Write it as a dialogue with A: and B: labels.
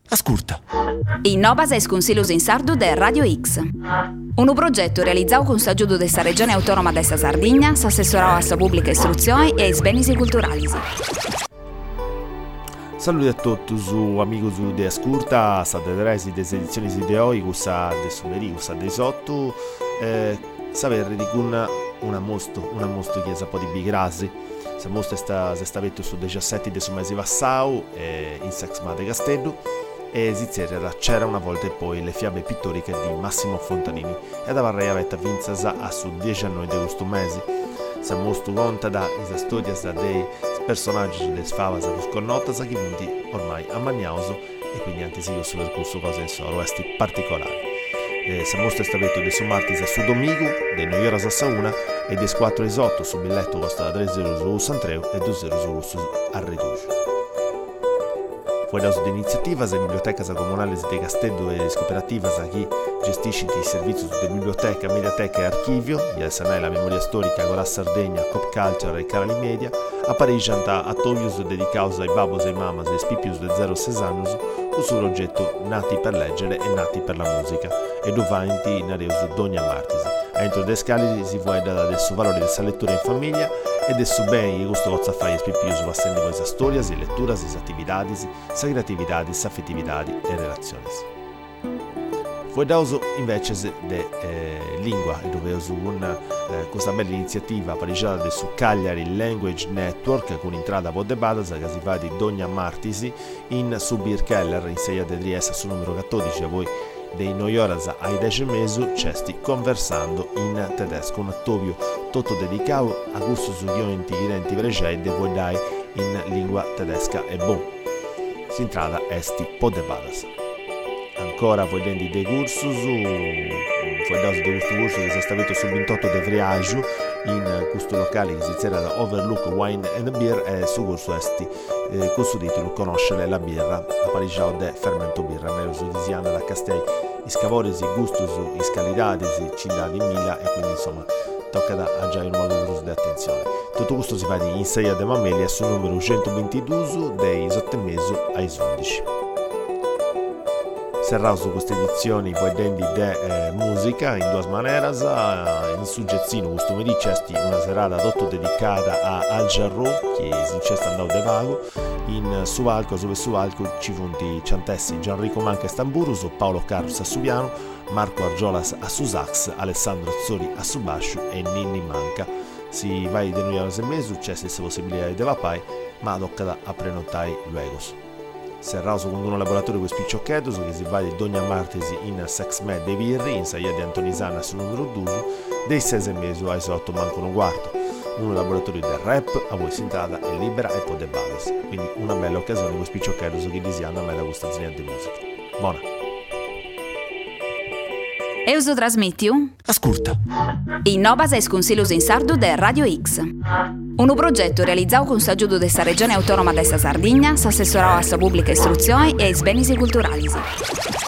A: Ascolta.
B: Innovas es Consiglios in Sardu de Radio X. Un progetto realizzato con s'aggiudo della Regione Autonoma de sa Sardegna, s'assessorò a sa pubblica istruzione e ai beni culturali.
A: Saluti a tutti, amigos de Ascolta, state resi des edizioni di oggi, questa de sumeri, questa de sotto, sapere di una mostro che sa po' di bigrasi. Sa mostra sta vetto su 17 de su mese passau in Sexma de Castello e c'era una volta e poi le fiabe pittoriche di Massimo Fontanini e da varrei avetta vinzasa a su 10 anni di questo mese. Sa mostro conta da isa storia dei personaggi delle favas connottas che venuti ormai a Magnauso e quindi anche se io sul percorso cose in solo questi particolari. Sa mostra sta vetto de su martis a su domingo de 9 horas a sauna e des 4 esotto su biglietto costa 3 euro su Santreu e 2 euro su Arredugio. Fuori da iniziativas e bibliotecas comunales de Castello e cooperativas che gestiscono i servizi di biblioteca, mediateca e archivio, e sanai la memoria storica con la Sardegna, Cop Culture e Carali Media, apparigianta a toglius dedicaus ai babos e mamas e spipius de 0-6 anni con sul progetto Nati per leggere e Nati per la musica, e duvanti in areus Dogna Martisi. Entro le scali si vuole dare del suo valore della lettura in famiglia e del suo bene che questo vozza fare i spipius passando questa storia, le letture, le attività, le creatività, le affettività e relazioni. Fuori da uso invece de lingua e dove uso questa bella iniziativa apparigiata su Cagliari Language Network con entrata a Badas che si fa di Dogna Martisi in su Birkeller in Seia de Trieste sul numero 14 a voi dei 9 horas ai 10 mesi cesti conversando in tedesco un attovio tutto dedicato a gusto su gli direnti precedi de voi dai in lingua tedesca e bon si entrata esti Badas. Ancora voi denti dei cursus voi dato di questo corso che si è stato sul 28 de Vriaju in questo locale che si chiama da Overlook Wine and Beer e su corso esti con suo titolo Conoscere la birra a Parigi de Fermento Birra nello Sudisiana da Castei iscavoresi gustus iscalidadesi cindadi mila e quindi insomma tocca da aggiare un modo di attenzione. Tutto questo si fa di Inseia de Mamelia sul numero 122 dei 7 mesi ai 11. Serrao su queste edizioni voi dendi de musica in due maneras in suggezzino questo pomeriggio c'è una serata tutto dedicata a Al Jarro che si c'è andato de vago in Suvalco ci funti Ciantessi Gianrico Manca e Stamburus Paolo Carlos a Subiano Marco Argiolas a Susax Alessandro Zori a Subasciu e Ninni Manca si vai di noi e mezzo c'è stessa possibilità di vapai ma tocca a prenotare luego. Serrao secondo un laboratorio con spicciocchetto che si va di Dogna Martesi in Sexmed dei Virri in Saia di Antonisana sul numero 2 dei 6 mesi ai 8 manco un quarto un laboratorio del rap a voi si entrata è libera e poi badas quindi una bella occasione con spicciocchetto che disiana a me la gusta di musica buona
B: Euso trasmettiu?
A: Ascolta.
B: Innovas es Consiglios in Sardu de Radio X. Un progetto realizzato con s'aggiudo della Regione Autonoma de sa Sardegna, s'assessorò a sa pubblica istruzione e ai beni culturali.